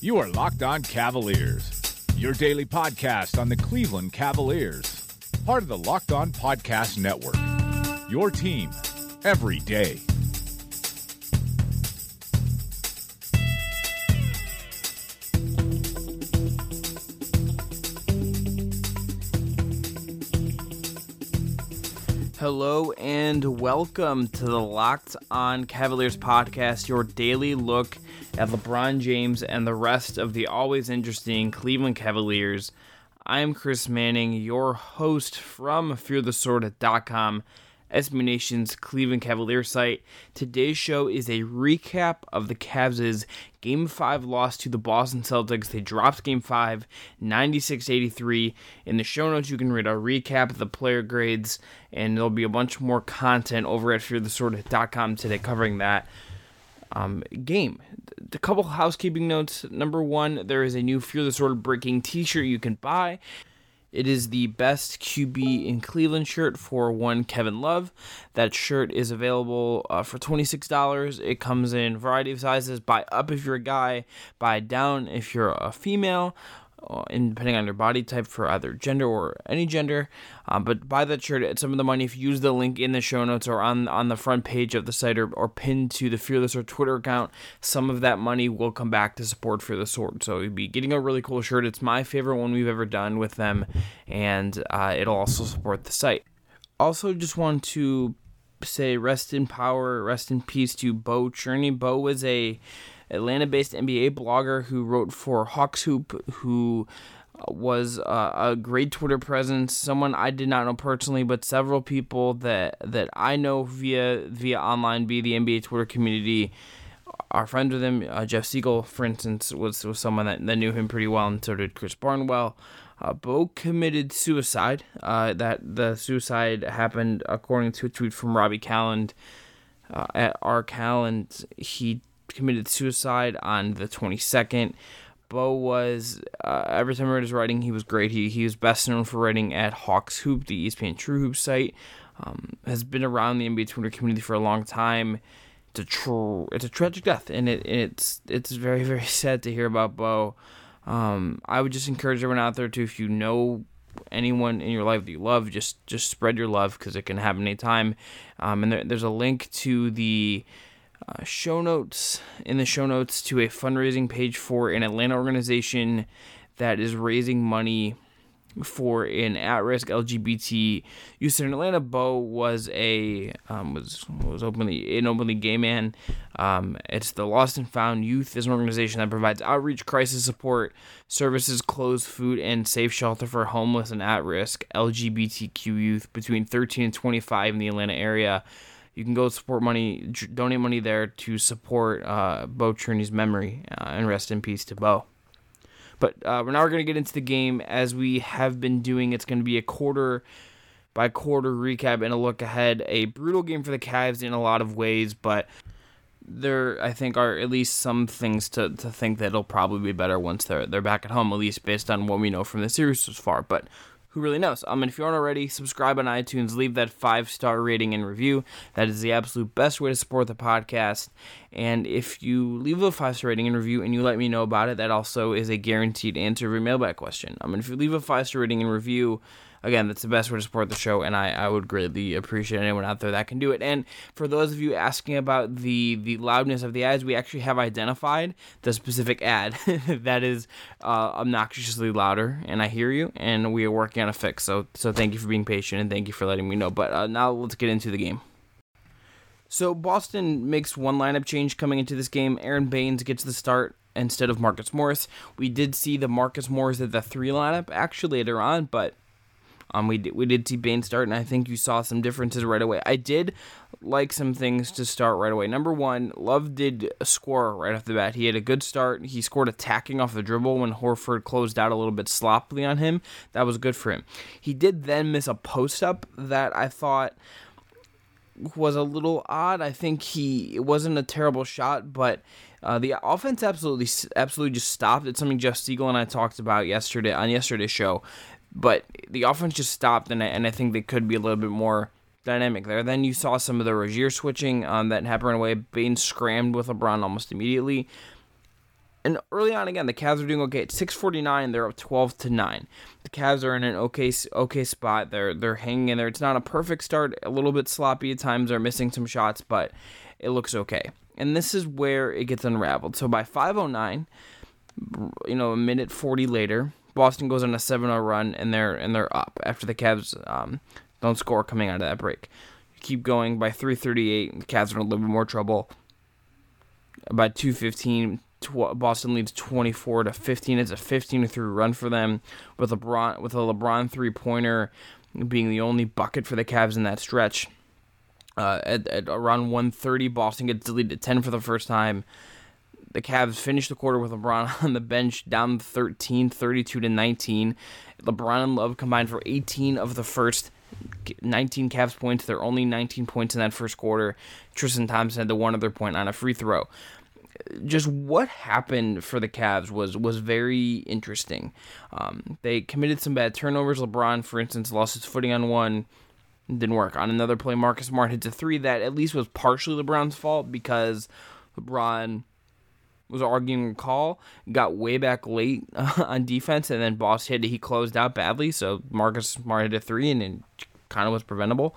You are Locked On Cavaliers, your daily podcast on the Cleveland Cavaliers, part of the Locked On Podcast Network, your team every day. Hello and welcome to the Locked On Cavaliers podcast, your daily look at LeBron James and the rest of the always interesting Cleveland Cavaliers. I'm Chris Manning, your host from FearTheSword.com, SB Nation's Cleveland Cavaliers site. Today's show is a recap of the Cavs' Game 5 loss to the Boston Celtics. They dropped Game 5, 96-83. In the show notes, you can read a recap of the player grades, and there'll be a bunch more content over at FearTheSword.com today covering that game. A couple housekeeping notes. Number one, there is a new Fear the Sword breaking t-shirt you can buy. It is the best QB in Cleveland shirt for one Kevin Love. That shirt is available for $26. It comes in a variety of sizes. Buy up if you're a guy, buy down if you're a female, and depending on your body type for either gender or any gender. But buy that shirt at some of the money. If you use the link in the show notes or on the front page of the site or pinned to the Fear the Sword Twitter account, some of that money will come back to support Fear the Sword. So you'll be getting a really cool shirt. It's my favorite one we've ever done with them, and it'll also support the site. Also, just want to say rest in power, rest in peace to Bo Cherney. Bo was a Atlanta-based NBA blogger who wrote for Hawks Hoop, who was a great Twitter presence, someone I did not know personally, but several people that I know via online, via the NBA Twitter community, are friends with him. Jeff Siegel, for instance, was someone that knew him pretty well, and so did Chris Barnwell. Bo committed suicide. That the suicide happened according to a tweet from Robbie Calland at R. Calland. He committed suicide on the 22nd. Bo was, every time I read his writing, he was great. He was best known for writing at Hawks Hoop, the ESPN True Hoop site. Has been around the NBA Twitter community for a long time. It's a tragic death, and it's very, very sad to hear about Bo. I would just encourage everyone out there to, if you know anyone in your life that you love, just spread your love, because it can happen anytime. And there's a link to the show notes to a fundraising page for an Atlanta organization that is raising money for an at-risk LGBT youth in Atlanta. Bo was was openly an openly gay man. It's the Lost and Found Youth is an organization that provides outreach, crisis support services, clothes, food, and safe shelter for homeless and at-risk LGBTQ youth between 13 and 25 in the Atlanta area. You can go donate money there to support Bo Cherney's memory, and rest in peace to Bo. But we're going to get into the game as we have been doing. It's going to be a quarter-by-quarter recap and a look ahead. A brutal game for the Cavs in a lot of ways, but there, I think, are at least some things to think that it'll probably be better once they're back at home, at least based on what we know from the series so far. But who really knows? And if you aren't already, subscribe on iTunes, leave that 5-star rating and review. That is the absolute best way to support the podcast. And if you leave a 5-star rating and review and you let me know about it, that also is a guaranteed answer to your mailbag question. If you leave a 5-star rating and review, again, that's the best way to support the show, and I would greatly appreciate anyone out there that can do it. And for those of you asking about the loudness of the ads, we actually have identified the specific ad that is obnoxiously louder, and I hear you, and we are working on a fix. So thank you for being patient, and thank you for letting me know. But now let's get into the game. So Boston makes one lineup change coming into this game. Aaron Baines gets the start instead of Marcus Morris. We did see the Marcus Morris at the 3 lineup actually later on, but we did see Baines start, and I think you saw some differences right away. I did like some things to start right away. Number one, Love did score right off the bat. He had a good start. He scored attacking off the dribble when Horford closed out a little bit sloppily on him. That was good for him. He did then miss a post-up that I thought was a little odd. I think it wasn't a terrible shot, but the offense absolutely just stopped. It's something Jeff Siegel and I talked about on yesterday's show. But the offense just stopped, and I think they could be a little bit more dynamic there. Then you saw some of the Rozier switching that happened right away. Baines scrammed with LeBron almost immediately. And early on, again, the Cavs are doing okay. At 6:49, they're up 12-9. The Cavs are in an okay spot. They're hanging in there. It's not a perfect start. A little bit sloppy at times. They're missing some shots, but it looks okay. And this is where it gets unraveled. So by 5:09, a minute 40 later, Boston goes on a 7-0 run, and they're up after the Cavs don't score coming out of that break. Keep going by 3:38. The Cavs are in a little bit more trouble. By 2:15. Boston leads 24-15. It's a 15-3 run for them, with a LeBron 3-pointer being the only bucket for the Cavs in that stretch. At around 1:30, Boston gets deleted at 10 for the first time. The Cavs finish the quarter with LeBron on the bench, down 13, 32-19. LeBron and Love combined for 18 of the first 19 Cavs points. There are only 19 points in that first quarter. Tristan Thompson had the one other point on a free throw. Just what happened for the Cavs was very interesting. They committed some bad turnovers. LeBron, for instance, lost his footing on one. Didn't work. On another play, Marcus Smart hits a three that at least was partially LeBron's fault, because LeBron was arguing a call, got way back late on defense, and then he closed out badly, so Marcus Smart hit a three, and it kind of was preventable.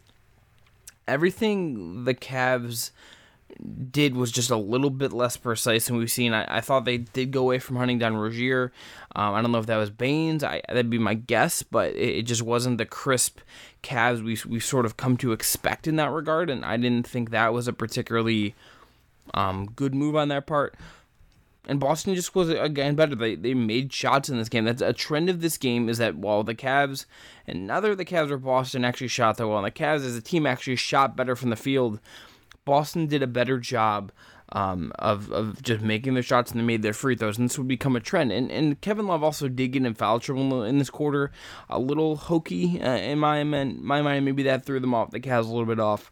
Everything the Cavs did was just a little bit less precise than we've seen. I thought they did go away from hunting down Rozier. I don't know if that was Baynes. That'd be my guess, but it just wasn't the crisp Cavs we sort of come to expect in that regard, and I didn't think that was a particularly good move on their part. And Boston just was, again, better. They made shots in this game. That's a trend of this game, is that while the Cavs, and neither the Cavs or Boston actually shot that well, and the Cavs as a team actually shot better from the field, Boston did a better job of just making their shots, and they made their free throws, and this would become a trend. And Kevin Love also did get in foul trouble in this quarter, a little hokey in my mind. Maybe that threw them off, the Cavs a little bit off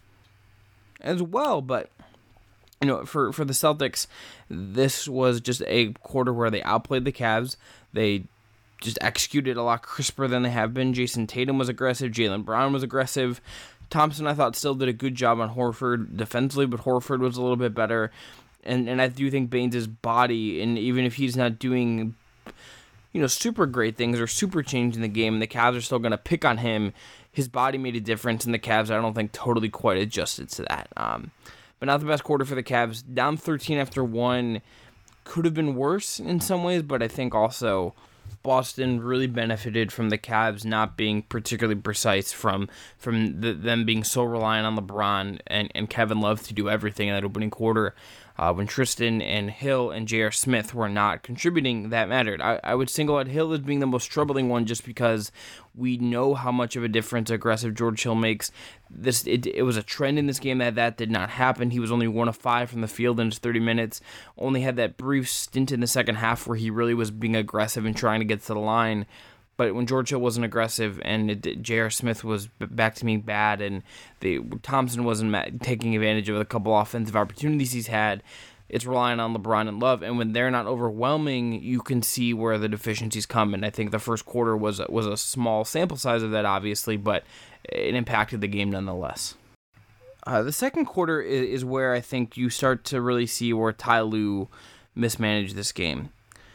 as well. But for the Celtics, this was just a quarter where they outplayed the Cavs. They just executed a lot crisper than they have been. Jason Tatum was aggressive. Jaylen Brown was aggressive. Thompson, I thought, still did a good job on Horford defensively, but Horford was a little bit better. And I do think Baynes' body, and even if he's not doing super great things or super changing the game, the Cavs are still going to pick on him. His body made a difference, and the Cavs, I don't think, totally quite adjusted to that. But not the best quarter for the Cavs. Down 13 after one. Could have been worse in some ways, but I think also Boston really benefited from the Cavs not being particularly precise, from them being so reliant on LeBron and Kevin Love to do everything in that opening quarter. When Tristan and Hill and J.R. Smith were not contributing, that mattered. I would single out Hill as being the most troubling one, just because we know how much of a difference aggressive George Hill makes. It was a trend in this game that did not happen. He was only 1 of 5 from the field in his 30 minutes. Only had that brief stint in the second half where he really was being aggressive and trying to get to the line. But when George Hill wasn't aggressive and J.R. Smith was back to being bad, and Thompson wasn't taking advantage of a couple offensive opportunities he's had, it's relying on LeBron and Love. And when they're not overwhelming, you can see where the deficiencies come. And I think the first quarter was a small sample size of that, obviously, but it impacted the game nonetheless. The second quarter is where I think you start to really see where Ty Lue mismanaged this game.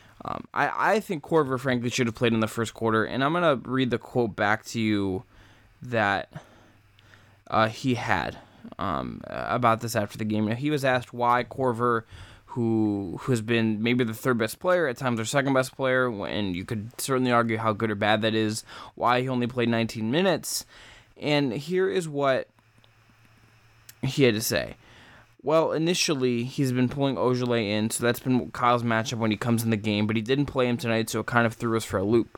I think Korver, frankly, should have played in the first quarter, and I'm going to read the quote back to you that he had about this after the game. He was asked why Korver, who has been maybe the third best player, at times their second best player, and you could certainly argue how good or bad that is, why he only played 19 minutes. And here is what he had to say. Well, initially, he's been pulling Ojale in, so that's been Kyle's matchup when he comes in the game, but he didn't play him tonight, so it kind of threw us for a loop.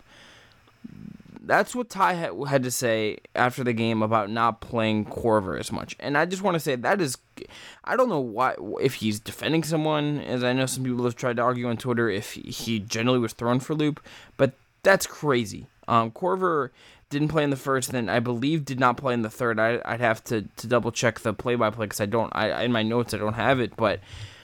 That's what Ty had to say after the game about not playing Korver as much. And I just want to say that is, I don't know why, if he's defending someone, as I know some people have tried to argue on Twitter, if he generally was thrown for a loop, but that's crazy. Korver didn't play in the first, then I believe did not play in the third. I'd have to double check the play-by-play because in my notes I don't have it, but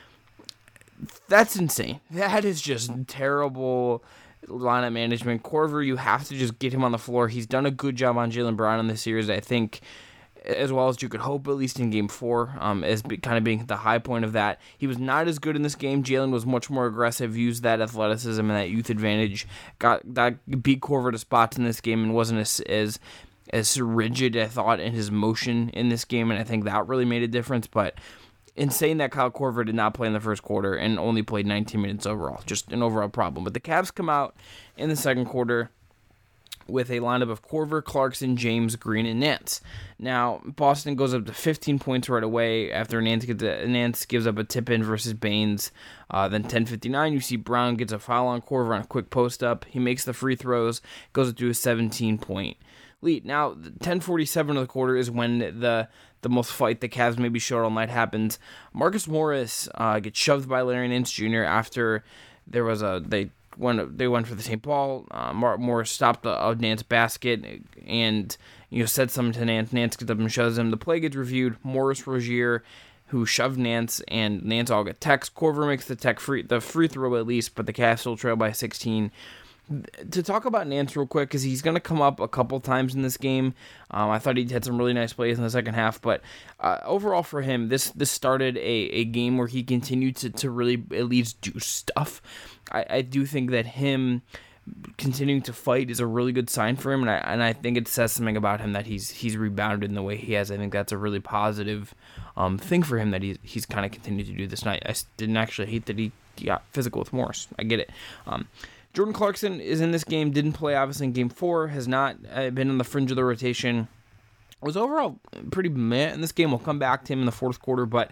that's insane. That is just terrible lineup management. Korver, you have to just get him on the floor. He's done a good job on Jaylen Brown in this series, I think, as well as you could hope, at least in Game 4, as kind of being the high point of that. He was not as good in this game. Jalen was much more aggressive, used that athleticism and that youth advantage, beat Korver to spots in this game, and wasn't as rigid, I thought, in his motion in this game, and I think that really made a difference. But in saying that, Kyle Korver did not play in the first quarter and only played 19 minutes overall, just an overall problem. But the Cavs come out in the second quarter with a lineup of Korver, Clarkson, James, Green, and Nance. Now, Boston goes up to 15 points right away after Nance gives up a tip-in versus Baines. Then 10:59, you see Brown gets a foul on Korver on a quick post-up. He makes the free throws, goes up to a 17-point lead. Now, 10:47 of the quarter is when the most fight the Cavs maybe showed all night happens. Marcus Morris gets shoved by Larry Nance Jr. after there was they went for the same ball. Morris stopped a Nance basket and said something to Nance. Nance gets up and shoves him. The play gets reviewed. Morris, Rozier, who shoved Nance, and Nance all get techs. Korver makes the free throw at least, but the Cavs still trail by 16. To talk about Nance real quick, because he's going to come up a couple times in this game. I thought he had some really nice plays in the second half, but overall for him, this started a game where he continued to really at least do stuff. I do think that him continuing to fight is a really good sign for him, and I think it says something about him that he's rebounded in the way he has. I think that's a really positive thing for him that he's kind of continued to do this. And I didn't actually hate that he got physical with Morris. I get it. Jordan Clarkson is in this game, didn't play obviously in Game 4, has not been on the fringe of the rotation. Was overall pretty meh in this game. We'll come back to him in the fourth quarter, but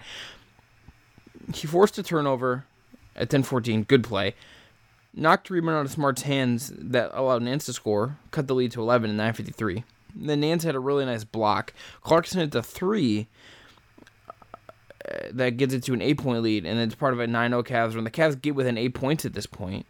he forced a turnover at 10:14, good play. Knocked a rebound out of Smart's hands that allowed Nance to score, cut the lead to 11 in 9:53. Then Nance had a really nice block. Clarkson hit the 3 that gets it to an 8-point lead, and it's part of a 9-0 Cavs run. The Cavs get within 8 points at this point.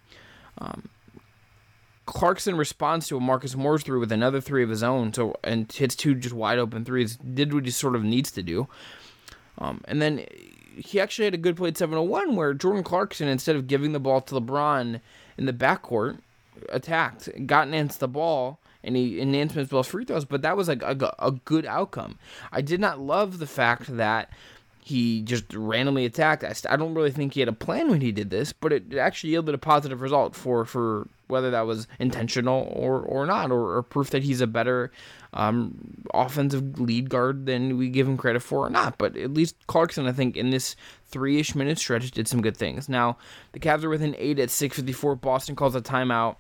Clarkson responds to a Marcus Morris 3 with another 3 of his own, and hits 2 just wide open 3s. Did what he sort of needs to do. And then he actually had a good play at 7:01 where Jordan Clarkson, instead of giving the ball to LeBron in the backcourt, attacked, got Nance the ball, and Nance missed both free throws, but that was like a good outcome. I did not love the fact that he just randomly attacked. I don't really think he had a plan when he did this, but it actually yielded a positive result for whether that was intentional or not, or proof that he's a better offensive lead guard than we give him credit for or not. But at least Clarkson, I think, in this 3-ish minute stretch did some good things. Now, the Cavs are within 8 at 6:54. Boston calls a timeout.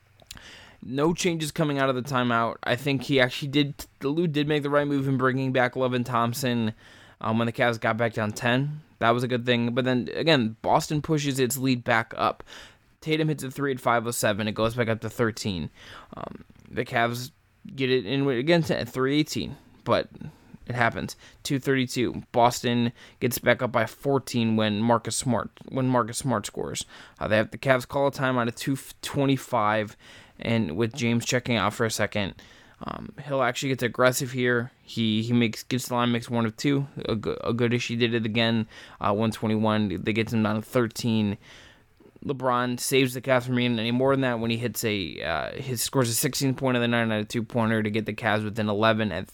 No changes coming out of the timeout. I think Lou did make the right move in bringing back Levin Thompson when the Cavs got back down 10. That was a good thing. But then, again, Boston pushes its lead back up. Tatum hits a 3 at 5:07. It goes back up to 13. The Cavs get it in again at 3:18, but it happens. 2:32. Boston gets back up by 14 when Marcus Smart scores. The Cavs call a timeout at 2:25, and with James checking out for a second. Hill actually gets aggressive here. He gets the line, makes 1 of 2. A good-ish. He did it again. 121. They get him down to 13. LeBron saves the Cavs from being any more than that when he hits scores a 16-point of the 9 out of 2-pointer to get the Cavs within 11 at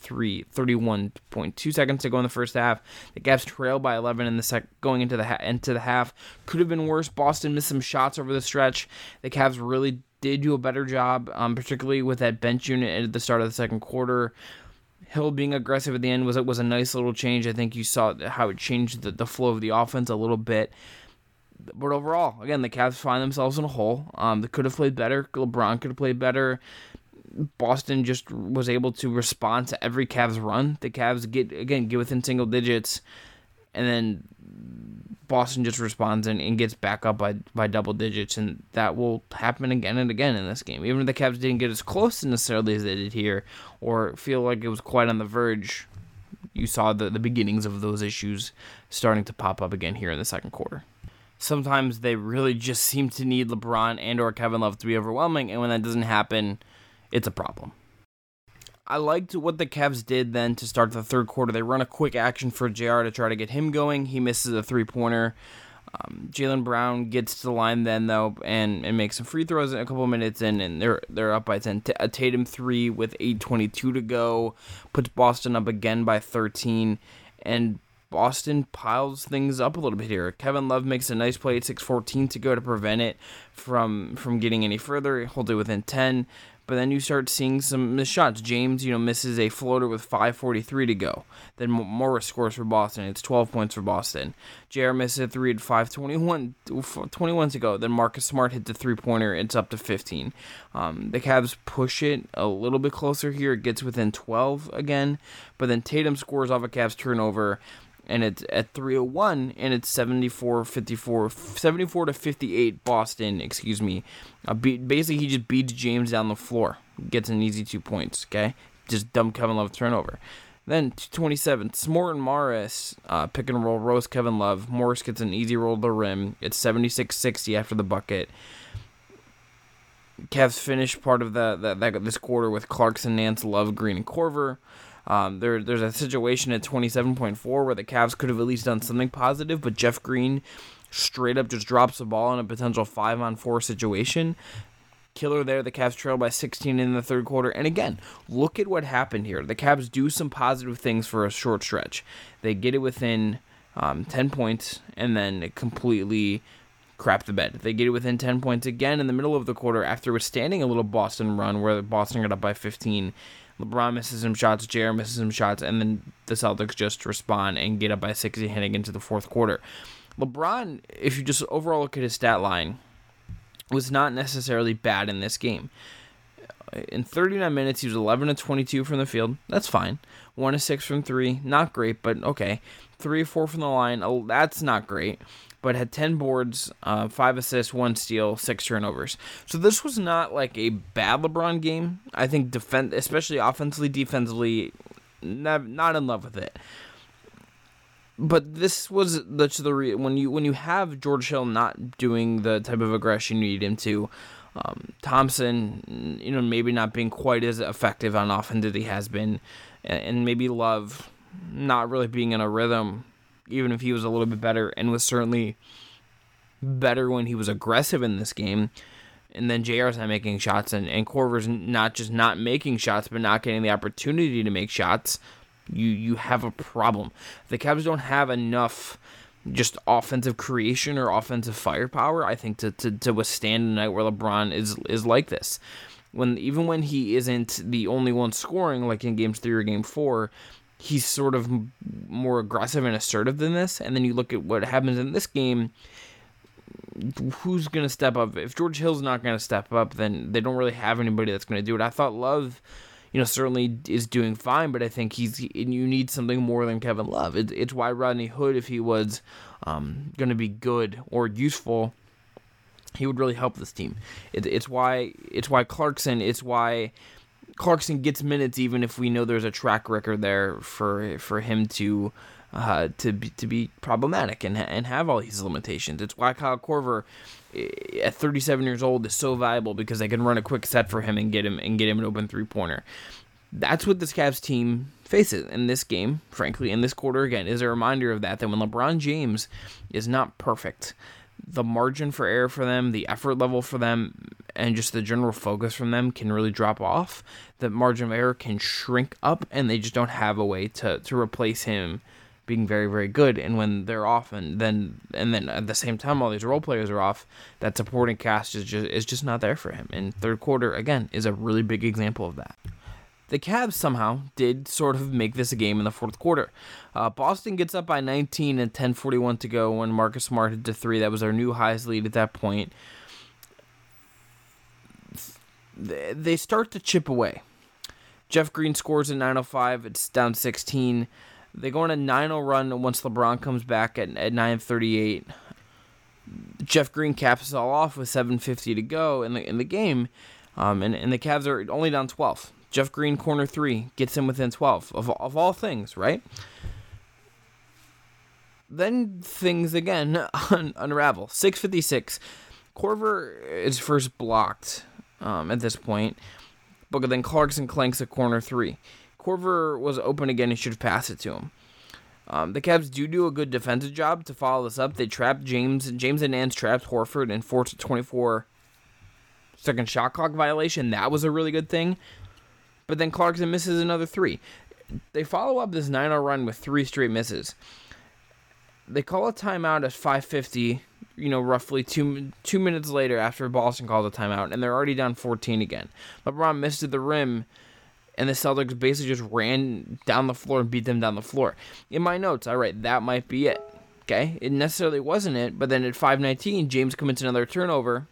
31.2 seconds to go in the first half. The Cavs trail by 11 going into the half. Could have been worse. Boston missed some shots over the stretch. The Cavs really did do a better job, particularly with that bench unit at the start of the second quarter. Hill being aggressive at the end was a nice little change. I think you saw how it changed the flow of the offense a little bit. But overall, again, the Cavs find themselves in a hole. They could have played better. LeBron could have played better. Boston just was able to respond to every Cavs run. The Cavs get within single digits, and then Boston just responds and gets back up by double digits, and that will happen again and again in this game. Even if the Cavs didn't get as close necessarily as they did here, or feel like it was quite on the verge, you saw the beginnings of those issues starting to pop up again here in the second quarter. Sometimes they really just seem to need LeBron and or Kevin Love to be overwhelming, and when that doesn't happen, it's a problem. I liked what the Cavs did then to start the third quarter. They run a quick action for JR to try to get him going. He misses a 3-pointer. Jaylen Brown gets to the line then, though, and makes some free throws a couple minutes in, and they're up by 10. A Tatum 3 with 8:22 to go puts Boston up again by 13, and Boston piles things up a little bit here. Kevin Love makes a nice play at 6:14 to go to prevent it from getting any further, hold it within 10. But then you start seeing some missed shots. James, misses a floater with 5:43 to go. Then Morris scores for Boston. It's 12 points for Boston. JR misses a 3 at 5:21 to go. Then Marcus Smart hits a three-pointer. It's up to 15. The Cavs push it a little bit closer here. It gets within 12 again. But then Tatum scores off a Cavs turnover, and it's at 3:01, and it's 74 to 58 Boston, basically, he just beats James down the floor. Gets an easy 2 points, okay? Just dumb Kevin Love turnover. Then 2:27, Smart and Morris pick and roll, roast Kevin Love. Morris gets an easy roll to the rim. It's 76-60 after the bucket. Cavs finish part of this quarter with Clarkson, Nance, Love, Green, and Korver. There's a situation at 27.4 where the Cavs could have at least done something positive, but Jeff Green straight up just drops the ball in a potential 5-on-4 situation. Killer there. The Cavs trail by 16 in the third quarter. And again, look at what happened here. The Cavs do some positive things for a short stretch. They get it within 10 points and then it completely crap the bed. They get it within 10 points again in the middle of the quarter after withstanding a little Boston run where Boston got up by 15. LeBron misses some shots, JR misses some shots, and then the Celtics just respond and get up by 60 heading into the fourth quarter. LeBron, if you just overall look at his stat line, was not necessarily bad in this game. In 39 minutes, he was 11 of 22 from the field. That's fine. 1 of 6 from 3. Not great, but okay. 3 of 4 from the line. Oh, that's not great. But had 10 boards, 5 assists, 1 steal, 6 turnovers. So this was not like a bad LeBron game. I think especially offensively, defensively, not in love with it. But this was when you have George Hill not doing the type of aggression you need him to, Thompson, maybe not being quite as effective on offense as he has been, and maybe Love not really being in a rhythm. Even if he was a little bit better and was certainly better when he was aggressive in this game. And then JR's not making shots and Korver's not just not making shots, but not getting the opportunity to make shots. You have a problem. The Cavs don't have enough just offensive creation or offensive firepower, I think, to withstand a night where LeBron is like this. Even when he isn't the only one scoring, like in Games 3 or Game 4, he's sort of more aggressive and assertive than this. And then you look at what happens in this game. Who's going to step up? If George Hill's not going to step up, then they don't really have anybody that's going to do it. I thought Love, certainly is doing fine, but I think you need something more than Kevin Love. It's why Rodney Hood, if he was going to be good or useful, he would really help this team. It's why Clarkson. It's why Clarkson gets minutes, even if we know there's a track record there for him to be problematic and have all these limitations. It's why Kyle Korver, at 37 years old, is so valuable because they can run a quick set for him and get him an open 3-pointer. That's what this Cavs team faces in this game. Frankly, in this quarter again, is a reminder of that when LeBron James is not perfect, the margin for error for them, the effort level for them, and just the general focus from them can really drop off. The margin of error can shrink up, and they just don't have a way to replace him being very, very good. And when they're off, and then at the same time all these role players are off, that supporting cast is just not there for him. And third quarter, again, is a really big example of that. The Cavs somehow did sort of make this a game in the fourth quarter. Boston gets up by 19 and 10:41 to go when Marcus Smart hit the 3. That was their new highest lead at that point. They start to chip away. Jeff Green scores at 9:05. It's down 16. They go on a 9-0 run once LeBron comes back at 9:38. Jeff Green caps it all off with 7:50 to go in the game, and the Cavs are only down 12. Jeff Green, corner 3, gets him within 12, of all things, right? Then things again unravel. 6:56. Korver is first blocked at this point, but then Clarkson clanks a corner 3. Korver was open again and should have passed it to him. The Cavs do a good defensive job to follow this up. They trapped James and Nance trapped Horford and forced a 24-second shot clock violation. That was a really good thing. But then Clarkson misses another 3. They follow up this 9-0 run with 3 straight misses. They call a timeout at 5:50, roughly two minutes later after Boston called a timeout, and they're already down 14 again. LeBron missed at the rim, and the Celtics basically just ran down the floor and beat them down the floor. In my notes, I write, that might be it. Okay? It necessarily wasn't it, but then at 5:19, James commits another turnover.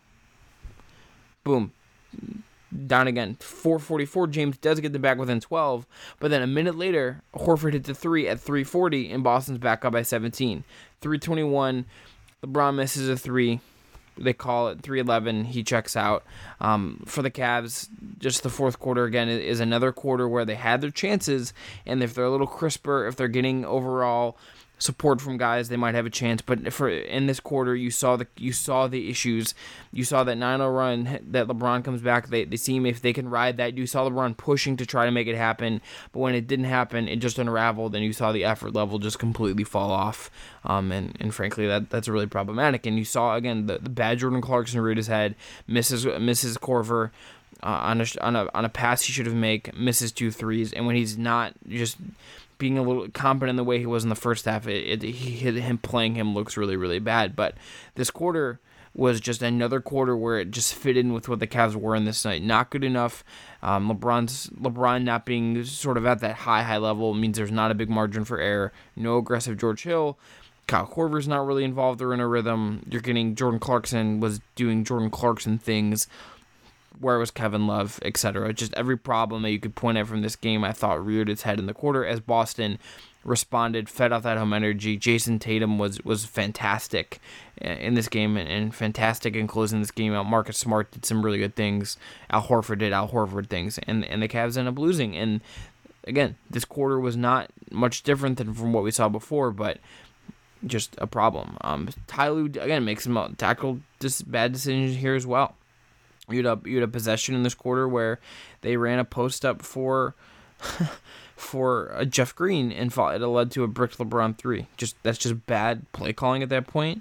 Boom. Down again. 4:44, James does get them back within 12, but then a minute later, Horford hits a 3 at 3:40, and Boston's back up by 17. 3:21, LeBron misses a 3. They call it 3:11. He checks out. For the Cavs, just the fourth quarter, again, is another quarter where they had their chances, and if they're a little crisper, if they're getting overall support from guys, they might have a chance. But in this quarter, you saw the issues. You saw that 9-0 run that LeBron comes back. They seem if they can ride that. You saw LeBron pushing to try to make it happen, but when it didn't happen, it just unraveled, and you saw the effort level just completely fall off. And frankly, that's really problematic. And you saw again the bad Jordan Clarkson reared his head, misses Korver. On a pass he should have made, misses 2 threes, and when he's not just being a little competent in the way he was in the first half, him playing him looks really, really bad. But this quarter was just another quarter where it just fit in with what the Cavs were in this night. Not good enough. LeBron not being sort of at that high level means there's not a big margin for error. No aggressive George Hill. Kyle Korver's not really involved or in a rhythm. You're getting Jordan Clarkson was doing Jordan Clarkson things. Where was Kevin Love, etc. Just every problem that you could point out from this game, I thought reared its head in the quarter as Boston responded, fed off that home energy. Jason Tatum was fantastic in this game and fantastic in closing this game out. Marcus Smart did some really good things. Al Horford did Al Horford things, and the Cavs ended up losing. And again, this quarter was not much different than from what we saw before, but just a problem. Ty Lue, again, makes some tactical bad decisions here as well. You had a possession in this quarter where they ran a post up for Jeff Green, and it led to a bricked LeBron 3. That's just bad play calling at that point.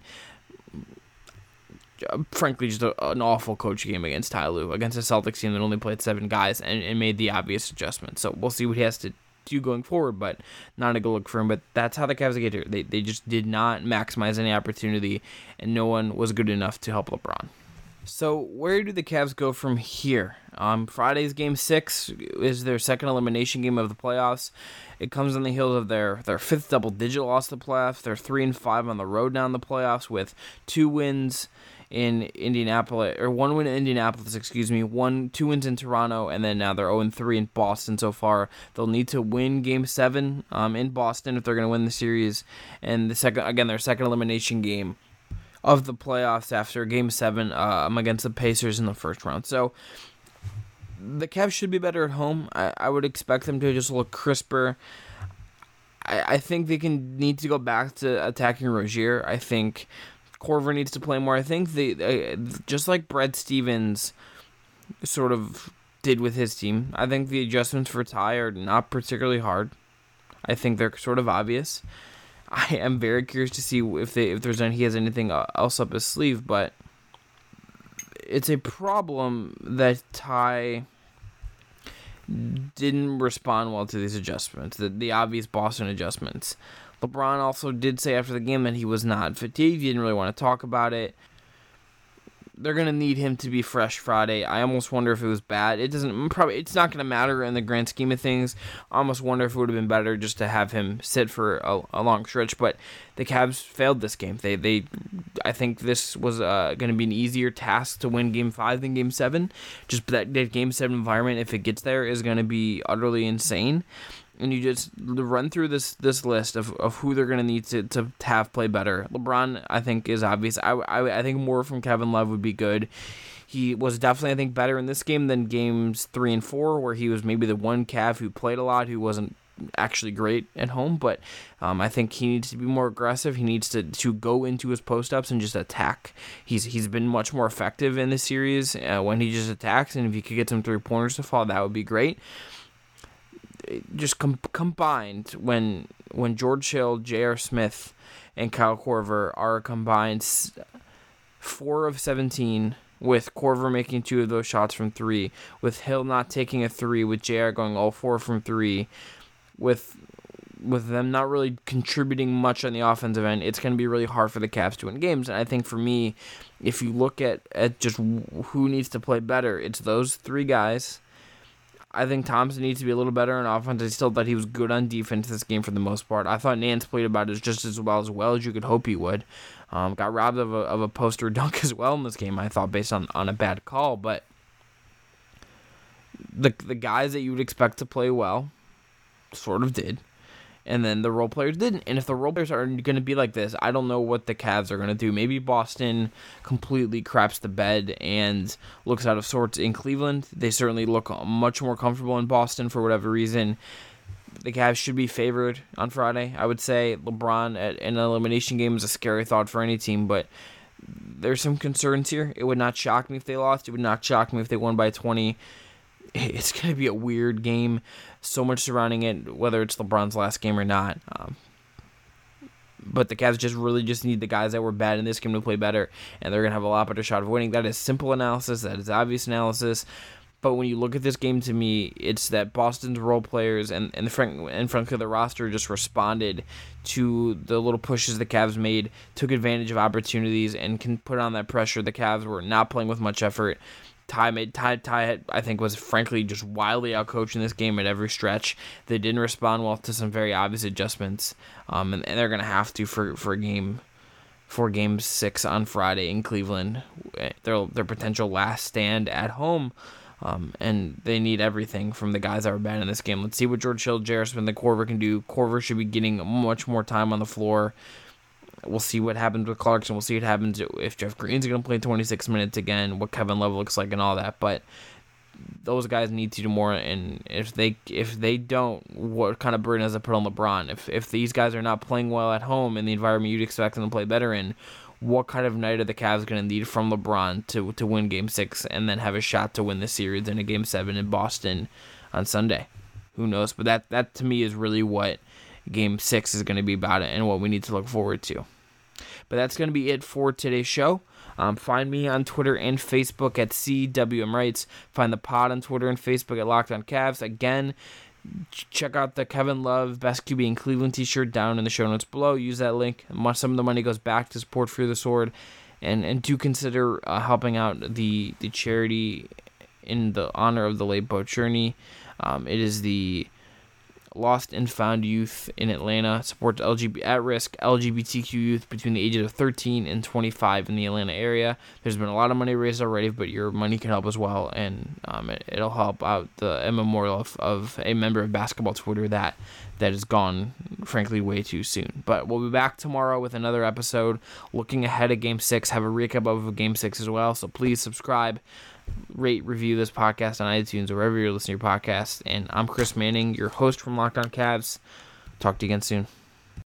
Frankly, just an awful coach game against Ty Lue, against a Celtics team that only played 7 guys and made the obvious adjustment. So we'll see what he has to do going forward, but not a good look for him. But that's how the Cavs get here. They just did not maximize any opportunity, and no one was good enough to help LeBron. So where do the Cavs go from here? Friday's Game 6 is their second elimination game of the playoffs. It comes on the heels of their 5th double-digit loss to the playoffs. They're 3-5 on the road down the playoffs with 2 wins in Indianapolis, or 1 win in Indianapolis, 2 wins in Toronto, and then now they're 0-3 in Boston so far. They'll need to win Game 7 in Boston if they're going to win the series, and their second elimination game of the playoffs after Game 7 against the Pacers in the first round. So the Cavs should be better at home. I would expect them to just look crisper. I think they need to go back to attacking Rozier. I think Korver needs to play more. I think just like Brad Stevens sort of did with his team, I think the adjustments for Ty are not particularly hard. I think they're sort of obvious. I am very curious to see if he has anything else up his sleeve, but it's a problem that Ty didn't respond well to these adjustments, the obvious Boston adjustments. LeBron also did say after the game that he was not fatigued. He didn't really want to talk about it. They're going to need him to be fresh Friday. I almost wonder if it was bad. It's not going to matter in the grand scheme of things. I almost wonder if it would have been better just to have him sit for a long stretch. But the Cavs failed this game. I think this was going to be an easier task to win Game 5 than Game 7. Just that Game 7 environment, if it gets there, is going to be utterly insane. And you just run through this list of who they're going to need to have play better. LeBron, I think, is obvious. I think more from Kevin Love would be good. He was definitely, I think, better in this game than Games 3 and 4, where he was maybe the one Cav who played a lot, who wasn't actually great at home. But I think he needs to be more aggressive. He needs to go into his post-ups and just attack. He's been much more effective in this series when he just attacks, and if he could get some 3-pointers to fall, that would be great. just combined, when George Hill, J.R. Smith, and Kyle Korver are combined 4 of 17, with Korver making 2 of those shots from 3, with Hill not taking a 3, with J.R. going all 4 from 3, with them not really contributing much on the offensive end, it's going to be really hard for the Cavs to win games. And I think for me, if you look at just who needs to play better, it's those 3 guys. I think Thompson needs to be a little better on offense. I still thought he was good on defense this game for the most part. I thought Nance played about just as well as you could hope he would. Got robbed of a poster dunk as well in this game, I thought, based on a bad call. But the guys that you would expect to play well sort of did. And then the role players didn't. And if the role players are going to be like this, I don't know what the Cavs are going to do. Maybe Boston completely craps the bed and looks out of sorts in Cleveland. They certainly look much more comfortable in Boston for whatever reason. The Cavs should be favored on Friday. I would say LeBron at an elimination game is a scary thought for any team, but there's some concerns here. It would not shock me if they lost. It would not shock me if they won by 20. It's going to be a weird game. So much surrounding it, whether it's LeBron's last game or not. But the Cavs just need the guys that were bad in this game to play better, and they're going to have a lot better shot of winning. That is simple analysis. That is obvious analysis. But when you look at this game, to me, it's that Boston's role players and frankly the roster just responded to the little pushes the Cavs made, took advantage of opportunities, and can put on that pressure. The Cavs were not playing with much effort. Ty, I think, was frankly just wildly outcoached in this game at every stretch. They didn't respond well to some very obvious adjustments, and they're going to have to for Game 6 on Friday in Cleveland, their potential last stand at home, and they need everything from the guys that were bad in this game. Let's see what George Hill, J.R. Smith, and Korver can do. Korver should be getting much more time on the floor. We'll see what happens with Clarkson. We'll see what happens if Jeff Green's going to play 26 minutes again, what Kevin Love looks like and all that. But those guys need to do more, and if they don't, what kind of burden does it put on LeBron? If these guys are not playing well at home in the environment you'd expect them to play better in, what kind of night are the Cavs going to need from LeBron to win Game 6 and then have a shot to win the series in a Game 7 in Boston on Sunday? Who knows? But that to me is really what Game 6 is going to be about it and what we need to look forward to. But that's going to be it for today's show. Find me on Twitter and Facebook at CWMWrites. Find the pod on Twitter and Facebook at Locked On Cavs. Again, check out the Kevin Love Best QB in Cleveland t-shirt down in the show notes below. Use that link. Some of the money goes back to support Fear the Sword. And do consider helping out the charity in the honor of the late Bo Cherney. It is the Lost and Found Youth in Atlanta. Supports at-risk LGBTQ youth between the ages of 13 and 25 in the Atlanta area. There's been a lot of money raised already, but your money can help as well, and it'll help out a memorial of a member of basketball Twitter that is gone, frankly, way too soon. But we'll be back tomorrow with another episode looking ahead at Game 6. Have a recap of Game 6 as well, so please subscribe. Rate, review this podcast on iTunes or wherever you're listening to your podcast. And I'm Chris Manning, your host from Locked On Cavs. Talk to you again soon.